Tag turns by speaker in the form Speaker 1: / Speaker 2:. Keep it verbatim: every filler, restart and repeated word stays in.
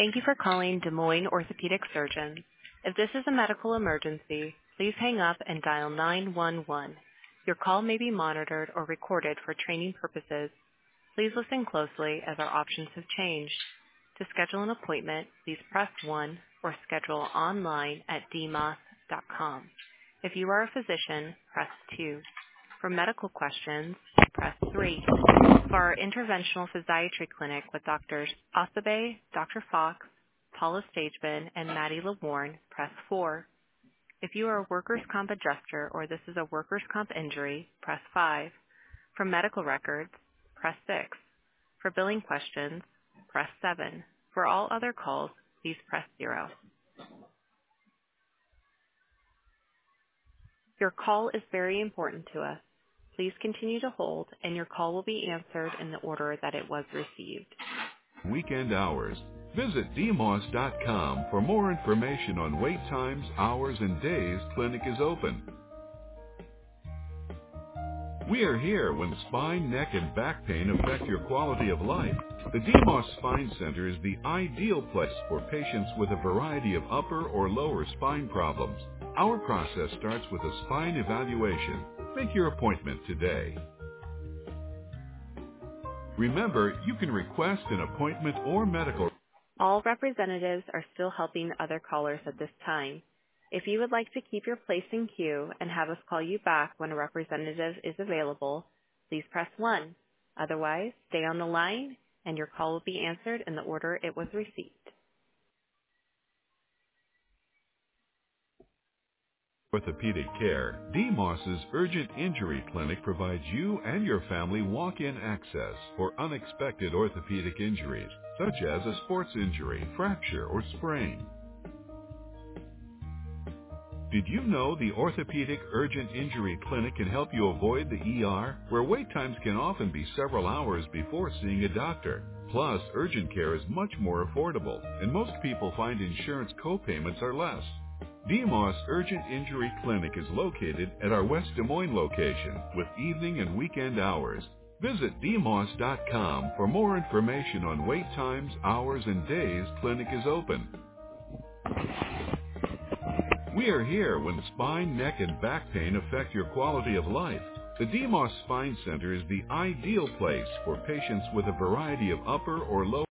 Speaker 1: Thank you for calling Des Moines Orthopedic Surgeons. If this is a medical emergency, please hang up and dial nine one one. Your call may be monitored or recorded for training purposes. Please listen closely as our options have changed. To schedule an appointment, please press one or schedule online at d m o s dot com. If you are a physician, press two. For medical questions, press three. For our interventional physiatry clinic with Doctors Asabe, Doctor Fox, Paula Stageman, and Maddie LeWarn, press four. If you are a workers' comp adjuster or this is a workers' comp injury, press five. For medical records, press six. For billing questions, press seven. For all other calls, please press zero. Your call is very important to us. Please continue to hold, and your call will be answered in the order that it was received.
Speaker 2: Weekend hours. Visit d m o s dot com for more information on wait times, hours, and days clinic is open. We are here when spine, neck, and back pain affect your quality of life. The D M O S Spine Center is the ideal place for patients with a variety of upper or lower spine problems. Our process starts with a spine evaluation. Make your appointment today. Remember, you can request an appointment or medical.
Speaker 1: All representatives are still helping other callers at this time. If you would like to keep your place in queue and have us call you back when a representative is available, please press one. Otherwise, stay on the line and your call will be answered in the order it was received.
Speaker 2: Orthopedic care. D M O S's Urgent Injury Clinic provides you and your family walk-in access for unexpected orthopedic injuries, such as a sports injury, fracture, or sprain. Did you know the Orthopedic Urgent Injury Clinic can help you avoid the E R, where wait times can often be several hours before seeing a doctor? Plus, urgent care is much more affordable, and most people find insurance co-payments are less. D M O S Urgent Injury Clinic is located at our West Des Moines location with evening and weekend hours. Visit d m o s dot com for more information on wait times, hours, and days clinic is open. We are here when spine, neck, and back pain affect your quality of life. The D M O S Spine Center is the ideal place for patients with a variety of upper or lower